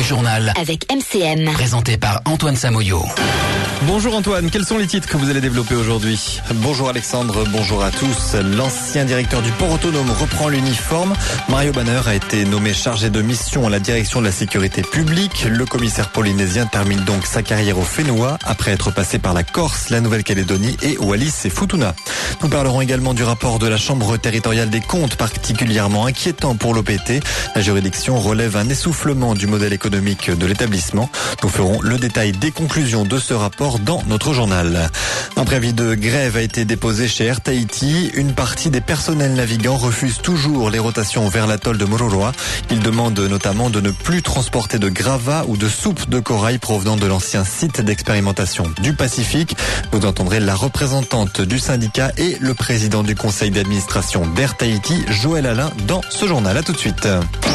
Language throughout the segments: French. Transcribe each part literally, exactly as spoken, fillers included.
journal avec M C M. Présenté par Antoine Samoyo. Bonjour Antoine, quels sont les titres que vous allez développer aujourd'hui? Bonjour Alexandre, bonjour à tous. L'ancien directeur du port autonome reprend l'uniforme. Mario Banner a été nommé chargé de mission à la direction de la sécurité publique. Le commissaire polynésien termine donc sa carrière au Fénois après être passé par la Corse, la Nouvelle-Calédonie et Wallis et Futuna. Nous parlerons également du rapport de la Chambre territoriale des comptes, particulièrement inquiétant pour l'O P T. La juridiction relève un essoufflement du modèle économique de l'établissement. Nous ferons le détail des conclusions de ce rapport dans notre journal. Un préavis de grève a été déposé chez Air Tahiti. Une partie des personnels navigants refuse toujours les rotations vers l'atoll de Mororoa. Ils demandent notamment de ne plus transporter de gravats ou de soupe de corail provenant de l'ancien site d'expérimentation du Pacifique. Vous entendrez la représentante du syndicat et le président du conseil d'administration d'Air Tahiti, Joël Alain, dans ce journal. À tout de suite.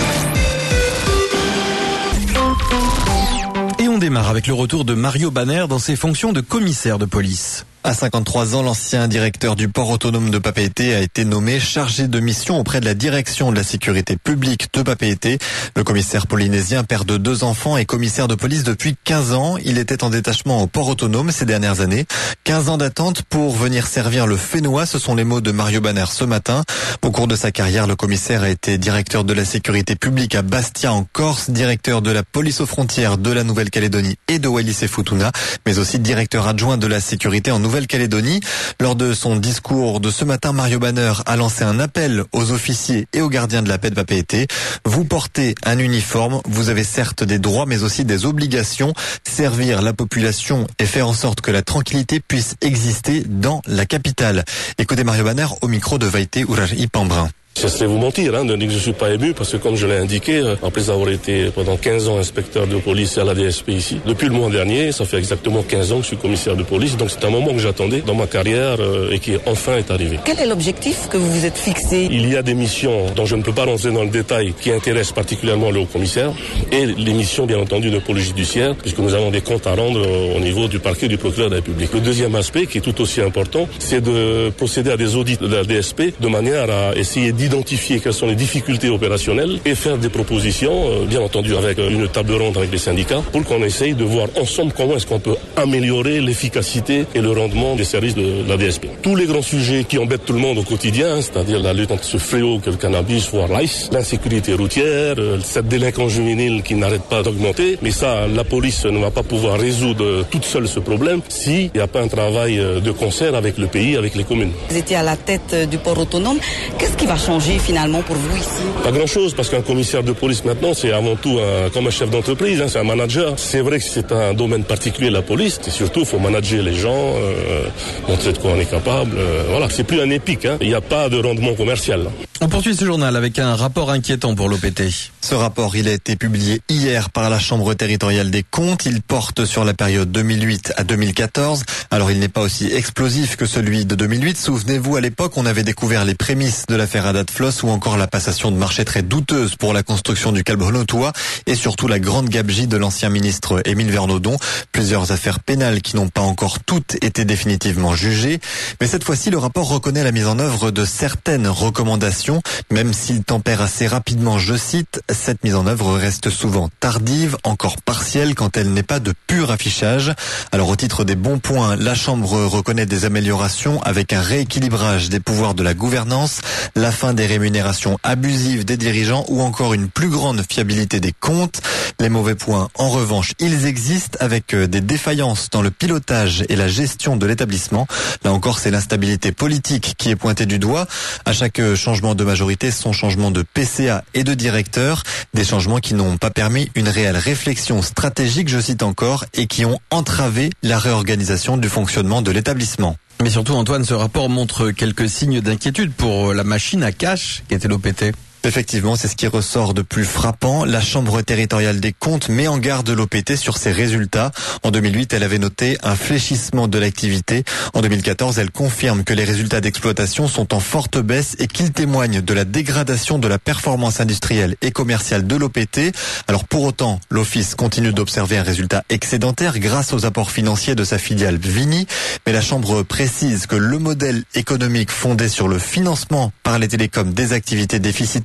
Et on démarre avec le retour de Mario Banner dans ses fonctions de commissaire de police. À cinquante-trois ans, l'ancien directeur du port autonome de Papeete a été nommé chargé de mission auprès de la direction de la sécurité publique de Papeete. Le commissaire polynésien, père de deux enfants et commissaire de police depuis quinze ans. Il était en détachement au port autonome ces dernières années. quinze ans d'attente pour venir servir le Fénois, ce sont les mots de Mario Banner ce matin. Au cours de sa carrière, le commissaire a été directeur de la sécurité publique à Bastia en Corse, directeur de la police aux frontières de la Nouvelle-Calédonie et de Wallis et Futuna, mais aussi directeur adjoint de la sécurité en Nouvelle-Calédonie. Lors de son discours de ce matin, Mario Banner a lancé un appel aux officiers et aux gardiens de la paix de Papeete. Vous portez un uniforme, vous avez certes des droits mais aussi des obligations. Servir la population et faire en sorte que la tranquillité puisse exister dans la capitale. Écoutez Mario Banner au micro de Vaite Urahi Pambrin. Ce serait vous mentir hein, de dire que je suis pas ému parce que comme je l'ai indiqué, après avoir été pendant quinze ans inspecteur de police à la D S P ici, depuis le mois dernier, ça fait exactement quinze ans que je suis commissaire de police, donc c'est un moment que j'attendais dans ma carrière euh, et qui enfin est arrivé. Quel est l'objectif que vous vous êtes fixé? Il y a des missions dont je ne peux pas rentrer dans le détail qui intéressent particulièrement le haut-commissaire et les missions bien entendu de police judiciaire puisque nous avons des comptes à rendre au niveau du parquet du procureur de la République. Le deuxième aspect qui est tout aussi important, c'est de procéder à des audits de la D S P de manière à essayer d'identifier quelles sont les difficultés opérationnelles et faire des propositions, euh, bien entendu avec euh, une table ronde avec les syndicats, pour qu'on essaye de voir ensemble comment est-ce qu'on peut améliorer l'efficacité et le rendement des services de la D S P. Tous les grands sujets qui embêtent tout le monde au quotidien, c'est-à-dire la lutte contre ce fléau que le cannabis, voire l'ice, l'insécurité routière, euh, cette délinquance juvénile qui n'arrête pas d'augmenter, mais ça, la police ne va pas pouvoir résoudre toute seule ce problème s'il n'y a pas un travail de concert avec le pays, avec les communes. Vous étiez à la tête du port autonome. Qu'est-ce qui va changer finalement pour vous ici? Pas grand-chose, parce qu'un commissaire de police maintenant, c'est avant tout un, comme un chef d'entreprise, hein, c'est un manager. C'est vrai que c'est un domaine particulier, la police, et surtout, il faut manager les gens, euh, montrer de quoi on est capable. Euh, voilà, c'est plus un épique, hein. Il n'y a pas de rendement commercial. Là. On poursuit ce journal avec un rapport inquiétant pour l'O P T. Ce rapport, il a été publié hier par la Chambre territoriale des comptes. Il porte sur la période deux mille huit à deux mille quatorze. Alors, il n'est pas aussi explosif que celui de deux mille huit. Souvenez-vous, à l'époque, on avait découvert les prémices de l'affaire Haddad Floss ou encore la passation de marché très douteuse pour la construction du Calbronotois et surtout la grande gabegie de l'ancien ministre Émile Vernodon. Plusieurs affaires pénales qui n'ont pas encore toutes été définitivement jugées. Mais cette fois-ci, le rapport reconnaît la mise en œuvre de certaines recommandations, même s'il tempère assez rapidement, je cite, cette mise en œuvre reste souvent tardive, encore partielle quand elle n'est pas de pur affichage. Alors au titre des bons points, la Chambre reconnaît des améliorations avec un rééquilibrage des pouvoirs de la gouvernance, la fin des rémunérations abusives des dirigeants ou encore une plus grande fiabilité des comptes. Les mauvais points, en revanche, ils existent avec des défaillances dans le pilotage et la gestion de l'établissement. Là encore, c'est l'instabilité politique qui est pointée du doigt. À chaque changement de majorité, son changement de P C A et de directeur, des changements qui n'ont pas permis une réelle réflexion stratégique, je cite encore, et qui ont entravé la réorganisation du fonctionnement de l'établissement. Mais surtout, Antoine, ce rapport montre quelques signes d'inquiétude pour la machine à cash qui était l'O P T. Effectivement, c'est ce qui ressort de plus frappant. La Chambre territoriale des comptes met en garde l'O P T sur ses résultats. En deux mille huit, elle avait noté un fléchissement de l'activité. En deux mille quatorze, elle confirme que les résultats d'exploitation sont en forte baisse et qu'ils témoignent de la dégradation de la performance industrielle et commerciale de l'O P T. Alors pour autant, l'Office continue d'observer un résultat excédentaire grâce aux apports financiers de sa filiale Vini. Mais la Chambre précise que le modèle économique fondé sur le financement par les télécoms des activités déficitaires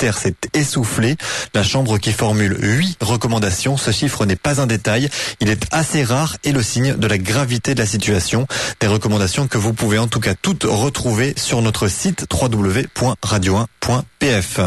judiciaire s'est essoufflé. La Chambre qui formule huit recommandations. Ce chiffre n'est pas un détail. Il est assez rare et le signe de la gravité de la situation. Des recommandations que vous pouvez en tout cas toutes retrouver sur notre site w w w point radio un point p f.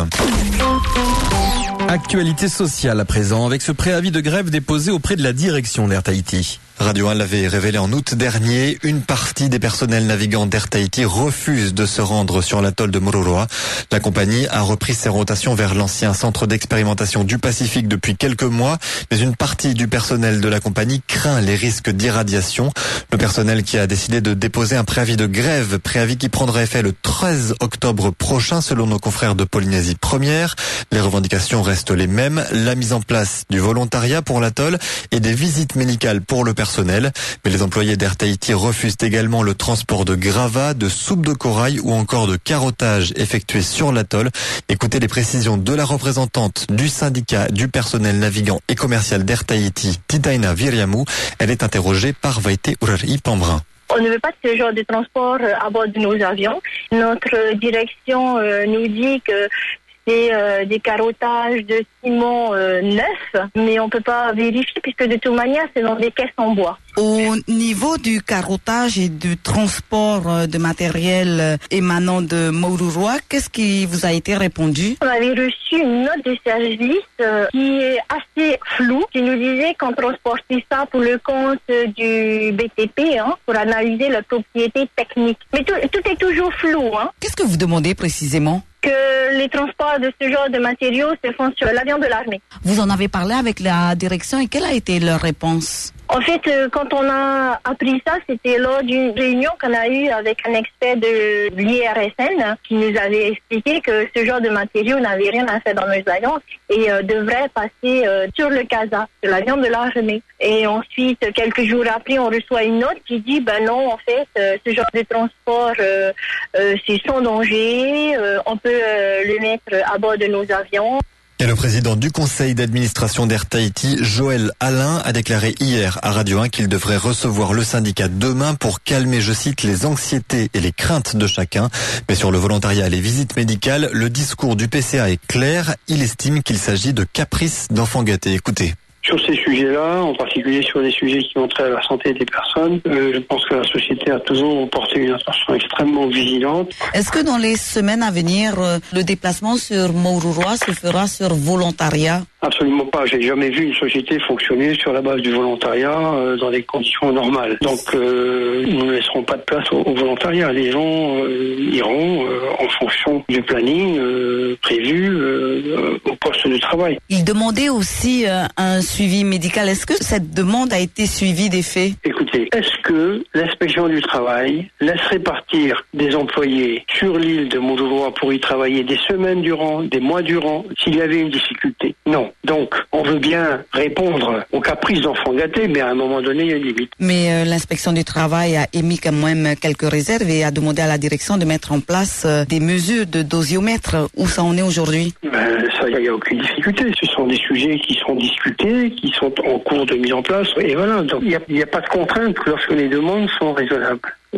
Actualité sociale à présent, avec ce préavis de grève déposé auprès de la direction d'Air Tahiti. Radio un l'avait révélé en août dernier, une partie des personnels navigants d'Air Tahiti refuse de se rendre sur l'atoll de Moruroa. La compagnie a repris ses rotations vers l'ancien centre d'expérimentation du Pacifique depuis quelques mois, mais une partie du personnel de la compagnie craint les risques d'irradiation. Le personnel qui a décidé de déposer un préavis de grève, préavis qui prendrait effet le treize octobre prochain selon nos confrères de Polynésie Première. Les revendications restent les mêmes, la mise en place du volontariat pour l'atoll et des visites médicales pour le personnel. Mais les employés d'Air Tahiti refusent également le transport de gravats, de soupe de corail ou encore de carottage effectué sur l'atoll. Écoutez les précisions de la représentante du syndicat du personnel navigant et commercial d'Air Tahiti, Titaina Viriamu. Elle est interrogée par Vaite Urari Pambrin. On ne veut pas de ce genre de transport à bord de nos avions. Notre direction euh, nous dit que c'est euh, des carottages de ciment euh, neufs, mais on ne peut pas vérifier puisque de toute manière, c'est dans des caisses en bois. Au niveau du carottage et du transport de matériel émanant de Moruroa, qu'est-ce qui vous a été répondu? On avait reçu une note de service euh, qui est assez floue, qui nous disait qu'on transportait ça pour le compte du B T P, hein, pour analyser la propriété technique. Mais tout, tout est toujours flou. Hein. Qu'est-ce que vous demandez précisément? Que les transports de ce genre de matériaux se font sur l'avion de l'armée. Vous en avez parlé avec la direction et quelle a été leur réponse? En fait, euh, quand on a appris ça, c'était lors d'une réunion qu'on a eue avec un expert de l'I R S N qui nous avait expliqué que ce genre de matériaux n'avait rien à faire dans nos avions et euh, devrait passer euh, sur le CASA, sur l'avion de l'armée. Et ensuite, quelques jours après, on reçoit une note qui dit, ben non, en fait, euh, ce genre de transport, euh, euh, c'est sans danger, euh, on peut euh, le mettre à bord de nos avions. Et le président du conseil d'administration d'Air Tahiti, Joël Alain, a déclaré hier à Radio un qu'il devrait recevoir le syndicat demain pour calmer, je cite, les anxiétés et les craintes de chacun. Mais sur le volontariat et les visites médicales, le discours du P C A est clair. Il estime qu'il s'agit de caprices d'enfants gâtés. Écoutez. Sur ces sujets-là, en particulier sur des sujets qui ont trait à la santé des personnes, euh, je pense que la société a toujours porté une attention extrêmement vigilante. Est-ce que dans les semaines à venir, euh, le déplacement sur Moruroa se fera sur volontariat? Absolument pas. J'ai jamais vu une société fonctionner sur la base du volontariat euh, dans des conditions normales. Donc, euh, nous ne laisserons pas de place au, au volontariat. Les gens euh, iront euh, en fonction du planning euh, prévu euh, au poste de travail. Il demandait aussi euh, un suivi médical. Est-ce que cette demande a été suivie des faits? Écoutez, est-ce que l'inspection du travail laisserait partir des employés sur l'île de Moruroa pour y travailler des semaines durant, des mois durant, s'il y avait une difficulté? Non. Donc, on veut bien répondre aux caprices d'enfants gâtés, mais à un moment donné, il y a une limite. Mais euh, l'inspection du travail a émis quand même quelques réserves et a demandé à la direction de mettre en place euh, des mesures de dosiomètre. Où ça en est aujourd'hui? Ben, ça, il n'y a aucune difficulté. Ce sont des sujets qui sont discutés, qui sont en cours de mise en place. Et voilà, donc il n'y a, a pas de contrainte lorsque les demandes sont raisonnables.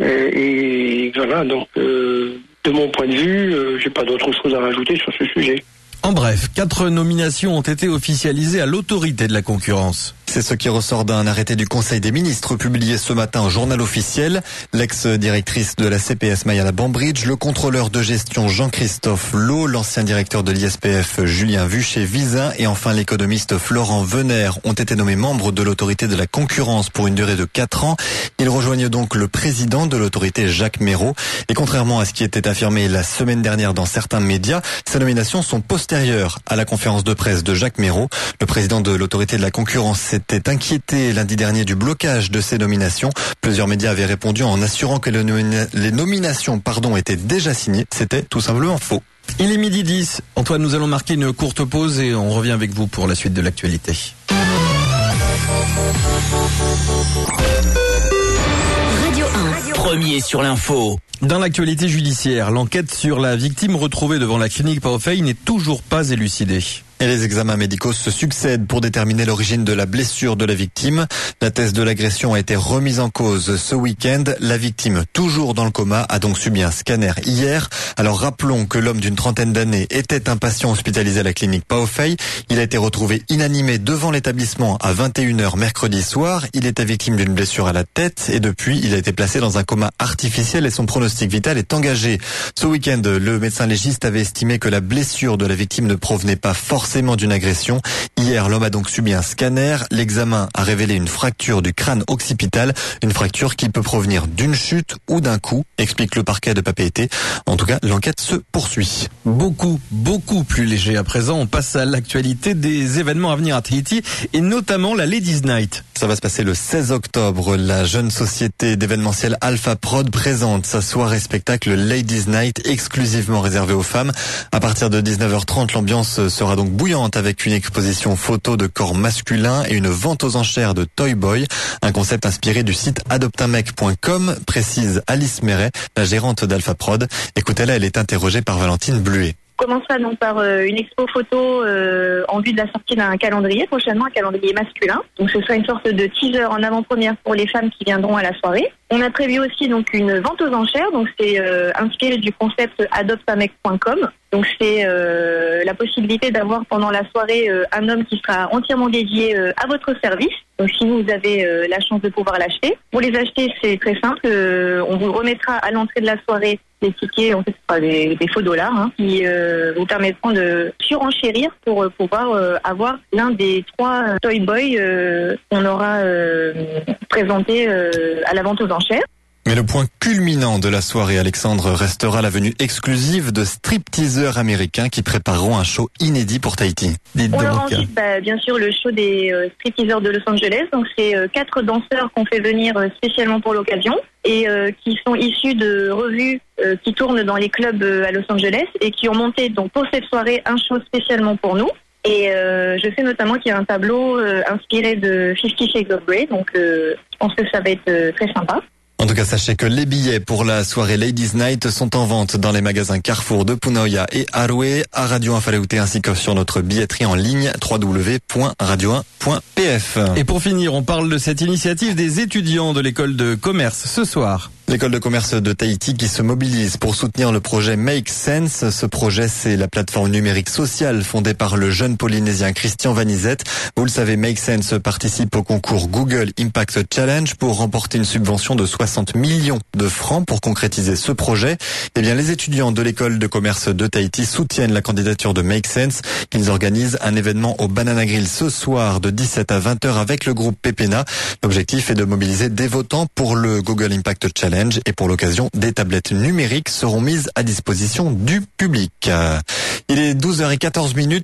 Et, et voilà, donc euh, de mon point de vue, euh, j'ai pas d'autre chose à rajouter sur ce sujet. En bref, quatre nominations ont été officialisées à l'autorité de la concurrence. C'est ce qui ressort d'un arrêté du Conseil des ministres publié ce matin au journal officiel. L'ex-directrice de la C P S Mayala Bambridge, le contrôleur de gestion Jean-Christophe Lowe, l'ancien directeur de l'I S P F Julien Vuchet-Vizin et enfin l'économiste Florent Venner ont été nommés membres de l'autorité de la concurrence pour une durée de quatre ans. Ils rejoignent donc le président de l'autorité Jacques Méraud. Et contrairement à ce qui était affirmé la semaine dernière dans certains médias, ces nominations sont postérieures à la conférence de presse de Jacques Méraud. Le président de l'autorité de la concurrence s'était inquiété lundi dernier du blocage de ces nominations. Plusieurs médias avaient répondu en assurant que les nominations pardon, étaient déjà signées. C'était tout simplement faux. Il est midi dix. Antoine, nous allons marquer une courte pause et on revient avec vous pour la suite de l'actualité. Radio un, premier sur l'info. Dans l'actualité judiciaire, l'enquête sur la victime retrouvée devant la clinique Paofei n'est toujours pas élucidée. Et les examens médicaux se succèdent pour déterminer l'origine de la blessure de la victime. La thèse de l'agression a été remise en cause ce week-end. La victime, toujours dans le coma, a donc subi un scanner hier. Alors rappelons que l'homme d'une trentaine d'années était un patient hospitalisé à la clinique Paofei. Il a été retrouvé inanimé devant l'établissement à vingt et une heures mercredi soir. Il était victime d'une blessure à la tête et depuis, il a été placé dans un coma artificiel et son pronostic vital est engagé. Ce week-end, le médecin légiste avait estimé que la blessure de la victime ne provenait pas forcément d'une agression. Hier, l'homme a donc subi un scanner. L'examen a révélé une fracture du crâne occipital, une fracture qui peut provenir d'une chute ou d'un coup, explique le parquet de Papeete. En tout cas, l'enquête se poursuit. Beaucoup, beaucoup plus léger à présent. On passe à l'actualité des événements à venir à Tahiti et notamment la Ladies Night. Ça va se passer le seize octobre. La jeune société d'événementiel Alpha Prod présente sa soirée spectacle Ladies Night exclusivement réservée aux femmes. À partir de dix-neuf heures trente, l'ambiance sera donc bouillante avec une exposition photo de corps masculins et une vente aux enchères de Toy Boy. Un concept inspiré du site adopte un mec point com, précise Alice Méret, la gérante d'Alpha Prod. Écoutez-la, elle est interrogée par Valentine Bluet. On commencera donc par euh, une expo photo euh, en vue de la sortie d'un calendrier, prochainement un calendrier masculin. Donc ce sera une sorte de teaser en avant-première pour les femmes qui viendront à la soirée. On a prévu aussi donc une vente aux enchères, donc c'est euh, inspiré du concept adopte un mec point com. Donc c'est euh, la possibilité d'avoir pendant la soirée euh, un homme qui sera entièrement dédié euh, à votre service. Donc si vous avez euh, la chance de pouvoir l'acheter. Pour les acheter, c'est très simple. Euh, on vous remettra à l'entrée de la soirée des tickets, en fait, ce sera des, des faux dollars, hein, qui euh, vous permettront de surenchérir pour euh, pouvoir euh, avoir l'un des trois euh, Toy Boy euh, qu'on aura euh, présenté euh, à la vente aux enchères. Mais le point culminant de la soirée, Alexandre, restera la venue exclusive de stripteaseurs américains qui prépareront un show inédit pour Tahiti. On aura ensuite, bah, bien sûr, le show des euh, stripteaseurs de Los Angeles. Donc, c'est euh, quatre danseurs qu'on fait venir euh, spécialement pour l'occasion et euh, qui sont issus de revues euh, qui tournent dans les clubs euh, à Los Angeles et qui ont monté donc pour cette soirée un show spécialement pour nous. Et euh, je sais notamment qu'il y a un tableau euh, inspiré de Fifty Shades of Grey. Donc, euh, je pense que ça va être euh, très sympa. En tout cas, sachez que les billets pour la soirée Ladies Night sont en vente dans les magasins Carrefour de Punaoya et Arue, à Radio un Falaouté ainsi que sur notre billetterie en ligne w w w point radio un point p f. Et pour finir, on parle de cette initiative des étudiants de l'école de commerce ce soir. L'école de commerce de Tahiti qui se mobilise pour soutenir le projet Make Sense. Ce projet, c'est la plateforme numérique sociale fondée par le jeune polynésien Christian Vanizette. Vous le savez, Make Sense participe au concours Google Impact Challenge pour remporter une subvention de soixante millions de francs pour concrétiser ce projet. Eh bien, les étudiants de l'école de commerce de Tahiti soutiennent la candidature de Make Sense. Ils organisent un événement au Banana Grill ce soir de dix-sept à vingt heures avec le groupe Pepena. L'objectif est de mobiliser des votants pour le Google Impact Challenge. Et pour l'occasion, des tablettes numériques seront mises à disposition du public. Il est douze heures quatorze minutes.